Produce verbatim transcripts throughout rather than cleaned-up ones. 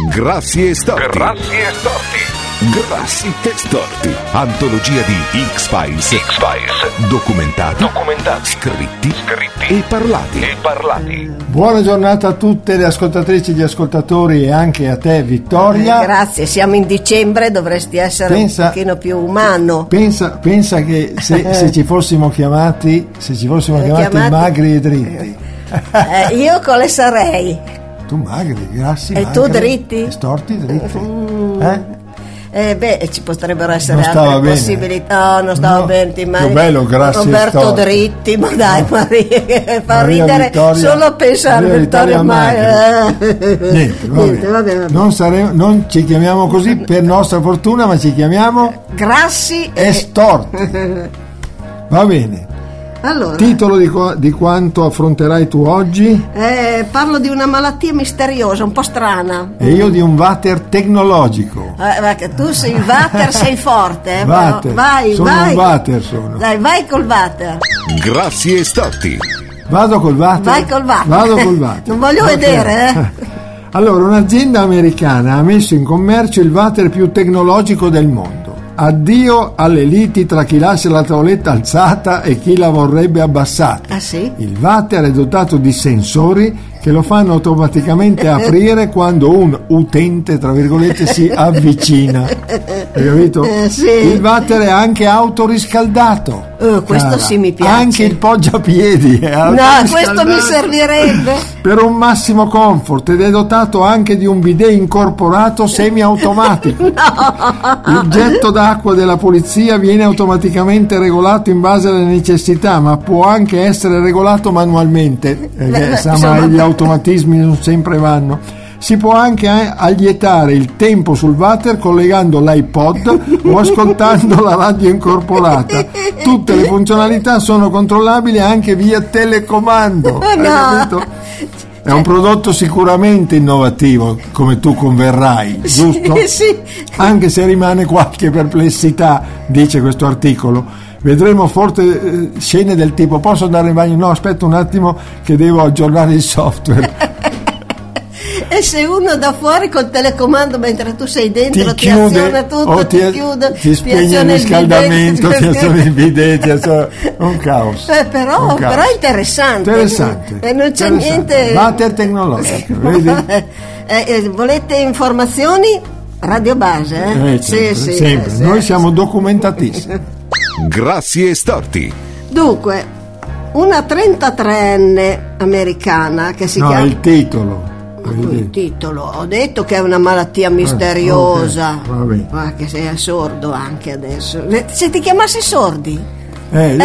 Grassi e Storti. Grassi e Storti. Grassi e Storti. Antologia di X-Files. X-Files. Documentati. Documentati. Scritti. Scritti. E parlati. E parlati. Buona giornata a tutte le ascoltatrici e gli ascoltatori e anche a te, Vittoria. Eh, grazie, siamo in dicembre, dovresti essere pensa, un pochino più umano. Pensa, pensa che se, se ci fossimo chiamati, se ci fossimo eh, chiamati, chiamati magri e dritti. Eh, io quale sarei? Tu magri, grassi, e magri, tu dritti? E storti, dritti. Mm. Eh? Eh beh, ci potrebbero essere non altre bene. possibilità. No, non stava no. bene, ti immagini? Bello, Grassi Roberto Dritti, ma dai, Maria, fa Maria ridere Vittoria, solo a pensare a Vittoria Maria. Niente, va Niente, bene. va bene, va bene. Non, saremo, non ci chiamiamo così per nostra fortuna, ma ci chiamiamo Grassi e Storti. Va bene. Allora, titolo di, qua, di quanto affronterai tu oggi? Eh, parlo di una malattia misteriosa, un po' strana. E io di un water tecnologico. Eh, tu sei il water, sei forte. Eh? Water. Vai, sono vai. un water sono. Dai, vai col water. Grassi e Storti. Vado col water? Vai col water. Vado col water. Non voglio okay. vedere, eh. Allora, un'azienda americana ha messo in commercio il water più tecnologico del mondo. Addio alle liti tra chi lascia la tavoletta alzata e chi la vorrebbe abbassata. Ah, sì? Il water è dotato di sensori che lo fanno automaticamente aprire quando un utente, tra virgolette, si avvicina. Hai capito? Eh, sì. Il water è anche autoriscaldato. Uh, questo cara. Sì mi piace. Anche il poggiapiedi è no, questo mi servirebbe per un massimo comfort, ed è dotato anche di un bidet incorporato semiautomatico. No. Il getto d'acqua della polizia viene automaticamente regolato in base alle necessità, ma può anche essere regolato manualmente, perché insomma, gli automatismi non sempre vanno. Si può anche allietare il tempo sul water collegando l'iPod o ascoltando la radio incorporata. Tutte le funzionalità sono controllabili anche via telecomando. Hai capito? È un prodotto sicuramente innovativo, come tu converrai, giusto? Sì. Anche se rimane qualche perplessità, dice questo articolo. Vedremo forti eh, scene del tipo: posso andare in bagno? No, aspetta un attimo che devo aggiornare il software. E se uno da fuori col telecomando mentre tu sei dentro ti, ti chiude, aziona tutto, o ti, ti chiude, ti spegne il riscaldamento, ti aziona il bidet, ti aziona... un caos. Eh, però, un caos. però è interessante. Interessante. E non c'è interessante. niente. Water tecnologico, vedi? Eh, eh, volete informazioni? Radio Base, eh? eh sempre, sì, sì, sempre. Sì, Noi sì. siamo documentatissimi. Grassi e Storti. Dunque, una trentatreenne americana che si no, chiama. No, è il titolo. Il titolo, ho detto che è una malattia misteriosa. Okay, ma che sei sordo anche adesso. Se ti chiamassi sordi? Eh, eh, la,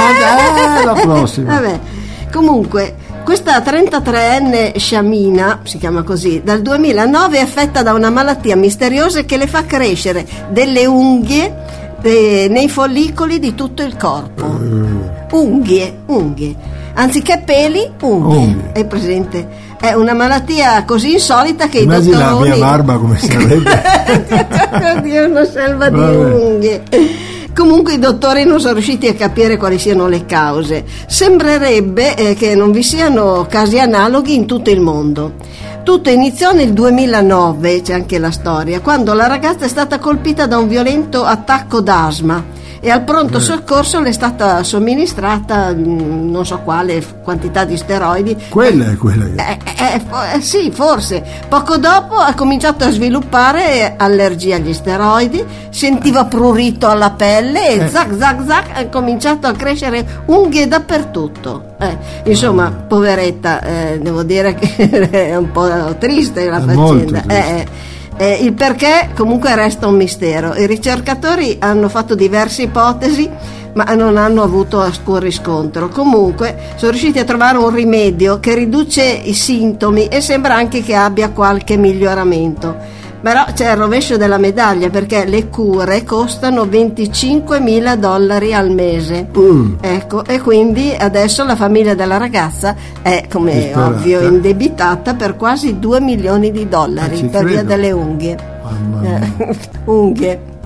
la, la, la prossima. Vabbè. Comunque, questa trentatreenne sciamina, si chiama così, dal duemilanove è affetta da una malattia misteriosa che le fa crescere delle unghie de, nei follicoli di tutto il corpo. Uh. Unghie, unghie. Anziché peli, unghie. unghie. È presente? È una malattia così insolita che immagina i dottoroni... la mia barba come sarebbe. Oddio, una selva di unghie. Comunque i dottori non sono riusciti a capire quali siano le cause. Sembrerebbe eh, che non vi siano casi analoghi in tutto il mondo. Tutto iniziò nel duemilanove, c'è anche la storia, quando la ragazza è stata colpita da un violento attacco d'asma e al pronto soccorso le è stata somministrata mh, non so quale quantità di steroidi. Quella è quella che... eh, eh, eh, sì, forse poco dopo ha cominciato a sviluppare allergia agli steroidi, sentiva prurito alla pelle e eh. zac zac zac ha cominciato a crescere unghie dappertutto. eh, insomma ah. poveretta, eh, devo dire che è un po' triste la è faccenda. eh, Eh, il perché comunque resta un mistero. I ricercatori hanno fatto diverse ipotesi ma non hanno avuto alcun riscontro. Comunque sono riusciti a trovare un rimedio che riduce i sintomi e sembra anche che abbia qualche miglioramento. Però c'è il rovescio della medaglia, perché le cure costano venticinquemila dollari al mese. Mm. Ecco, e quindi adesso la famiglia della ragazza è, come Disperata. ovvio, indebitata per quasi due milioni di dollari ah, per credo. via delle unghie. Mamma mia. unghie.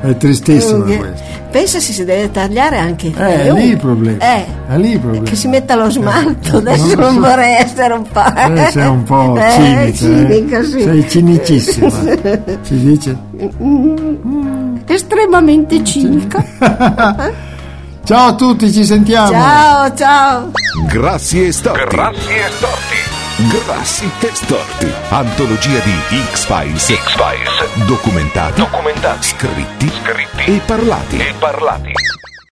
È tristissimo Eh, questo. Pensa se si deve tagliare anche il Eh, è pelo. lì il problema. Eh, È lì il problema. che si metta lo smalto. Eh, Adesso non lo non so. vorrei essere un po'. Eh, sei un po' Eh, cinica, cinica, eh. sì. Sei cinicissima. Si dice? Estremamente cinica. Ciao a tutti, ci sentiamo. Ciao, ciao. Grassi e storti. Grassi e storti. Grassi e storti. Antologia di X-Files. X-Files. Documentati, Documentati. scritti Scritti. e parlati. E parlati.